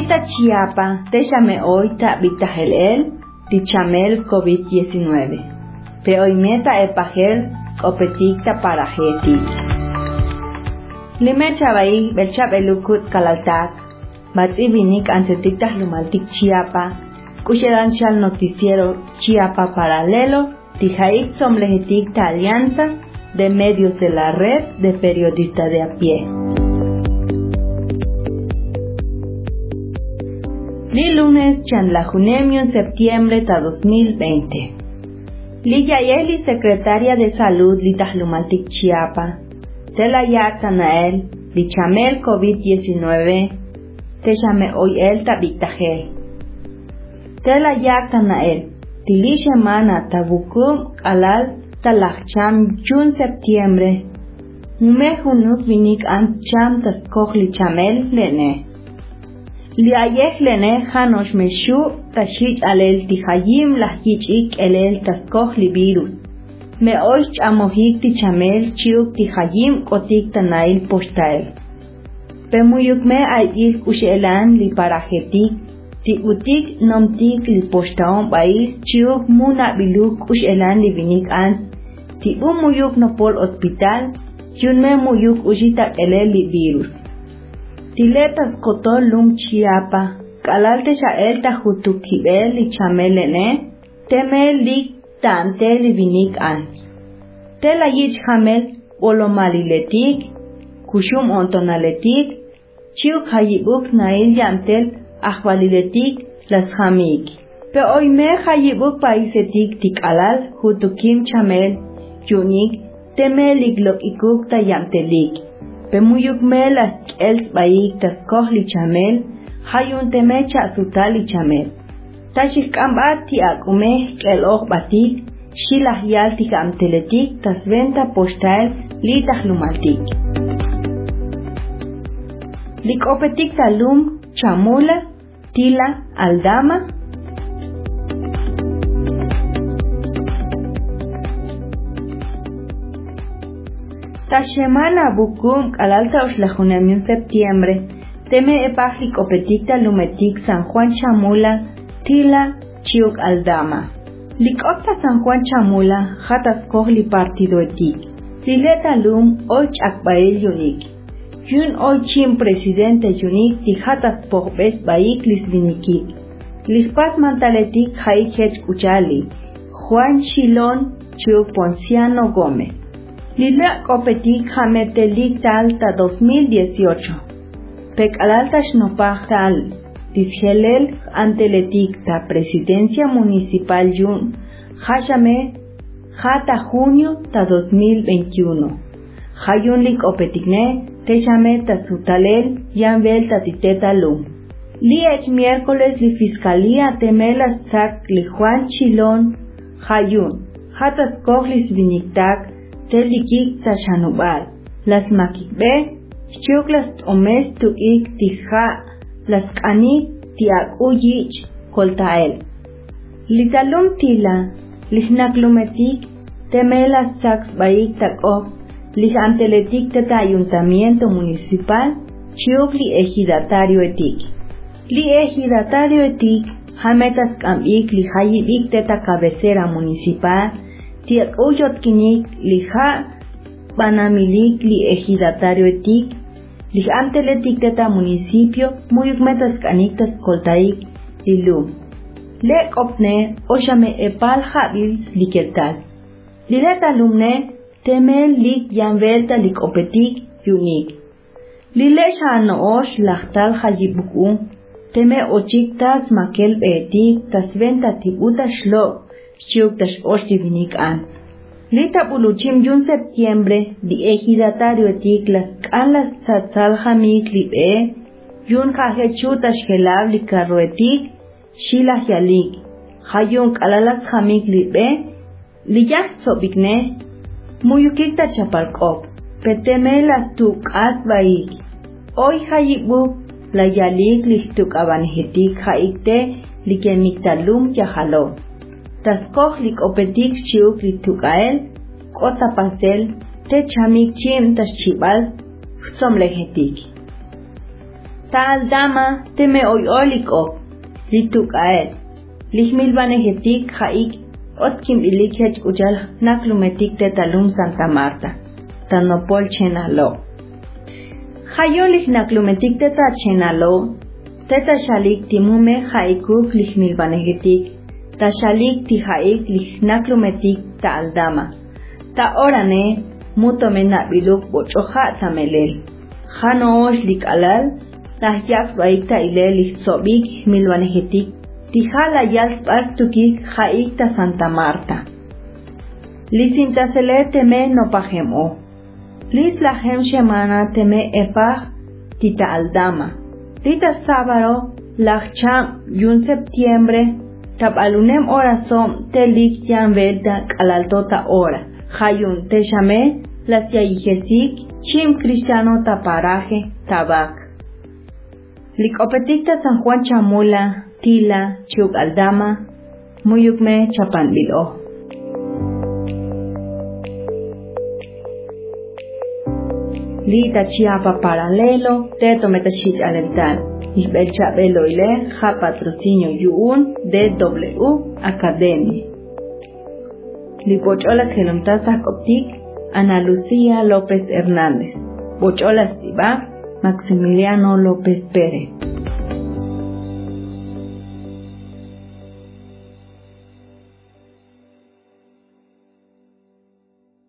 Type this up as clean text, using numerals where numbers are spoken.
Lita Chiapa, Téchame hoy ta Vitajelel, Tichamel COVID-19. Peoimeta epajel, Opeticta para jetik. Lime Chabai, Belchapelukut Kalaltak, Batzibinik Antetictas Lumaltic Chiapa, Kushedan Chal Noticiero Chiapa Paralelo, Tijaik Somlegeticta Alianza de Medios de la Red de Periodistas de a pie. Li lunes Chanlajunemio en septiembre de 2020. Li Yayeli, secretaria de Salud Litahlumaltic Chiapa, Telayak Tanael, Lichamel COVID-19, Téchame hoy el Tabitagel. Telayak Tanael, Tili Semana Tabukum Alal Talacham Jun septiembre, Mejunut Vinik Ancham Taskoch Lichamel Lene. Liayeh lene Hanosh Meshu Tashich Alel Tihayim Lahichik Elel Taskoch Libiru. Me oich amohik Tichamel Chiuk Tihayim Kotik Tanail Postael. Pemuyuk me ayil Kushelan Li Parajetik, Tikutik Nomtik Li Postaon Bail Chiuk Muna Biluk Kushelan Li Vinik Ant, Tibu Muyuk Nopol Hospital, Yunme Muyuk Ujitak Elel Libiru. Tiletas Kotol Lum Chiapa, Kalalte Shael Tajutukibel y Chamelene, Temel Lik Tante Livinik An. Tela Yich Hamel, Olomaliletik, Kushum Ontonaletik, Chiuk Hayibuk Nail Yantel, Ahvaliletik, Las Hamik. Pe hoy me Hayibuk Paisetik Tikalal, Jutukim Chamel, Yunik, Temel Iglok Ikuk Tayantelik. Pemuyuk melas el baik taskoh lichamel, hayun temecha sutal lichamel. Tashik ambat ti akumeh el og batik, shilah yal tik amteletik, tasventa postal litah lumaltik. Likopetik talum, chamula, tila, aldama. Tashemana bukum alalta oslajunemio en septiembre, teme epajlik opetikta lumetik San Juan Chamula, tila, chiuk aldama. Likopta San Juan Chamula, jatas kohli partido etik. Lileta lum och akbael yunik. Yun ochim presidente yunik ti jatas pohbes baik lisvinikik. Lispas mantaletik haik hech kuchali, Juan Chilón, chiuk Ponciano Gómez. Lila Copetic Jametelik Talta 2018. Pek alalta Shnopaj Tal, Tisgelel Anteletik ta Presidencia Municipal Yun, Hashame, Jata Junio ta 2021. Hayunlik Opetikne, Téchame ta Sutalel, Yanvel ta Titeta Lum. Li ech miércoles li Fiscalía Temelas Tzak li Juan Chilón, Hayun, Jatas Koglis Viniktak, Telikik tashanubal, las makikbe, chuklas omes tuik tija, las kanit tiak uyich koltael. Litalum tila, lihnaklumetik, temelas sax baik takop, lihanteletik teta ayuntamiento municipal, chukli ejidatario etik. Li ejidatario etik, jametas kambik lihayibik teta cabecera municipal, Tiak uyot kinik lija banamilik li ejidatario etik, lij anteletik teta municipio muyuk metas kaniktas koltaik lilum. Lek opne oshame epal jabil likeltal. Lileta lumne temel lik yanvelta lik opetik yunik. Lile shano osh lachtal hayibuku, teme ochiktas makel beetik tasventa tibuta shlok. Chiuk tash vinik an. Lita buluchim yun septiembre, di ejidatario etik las kanlas tzatzal jamik libe, yun kajechu tash gelab li karro etik, shila yalik. Hayun kalalas jamik libe, liyak sobikne, muyukik ta chapalkop, peteme las tuk as baik. Hoy hayibuk, la yalik lihtuk abanejetik haikte, likemiktalum yahalo. Taskoh lik opetik chiuk litukael, kota pastel, te chamik chim taschibal, somlegetik. Ta Aldama teme oyoliko. Litukaet. Lihmilbanejetik haik. Otkim ilikhet ujal naklumetik te talum Santa Marta. Tanopol chenalo. Hayolik naklumetik te ta chenalo. Teta shalik timume haikuk lihmilbanejetik. Ta shalik ti haik lihnaklumetik ta Aldama. Ta orane mutome nabiluk bochoha tamelel. Hanoosh lik alal. Ta yak baik ta ilel sobik milbanejetik. Tijala yalspas tukik haik ta Santa Marta. Lisinta sele teme no pajemo. Lis lahem shemana teme epaj tita Aldama. Tita sábado lacham yun septiembre tabalunem orason telik yan velta alaltota hora. Hayun te llamé las yayijesik chim cristiano taparaje tabak. Likopetik ta San Juan Chamula Tila Chuk Aldama Muyukme Chapanlilo. Lita Chiapa paralelo Teto Metashich Alental Isbel Chabelo Ile Ja Patrocinio Yuun DW Academy Lipochola Kelomtasa Coptic Ana Lucía López Hernández Bochola Stiba Maximiliano López Pérez.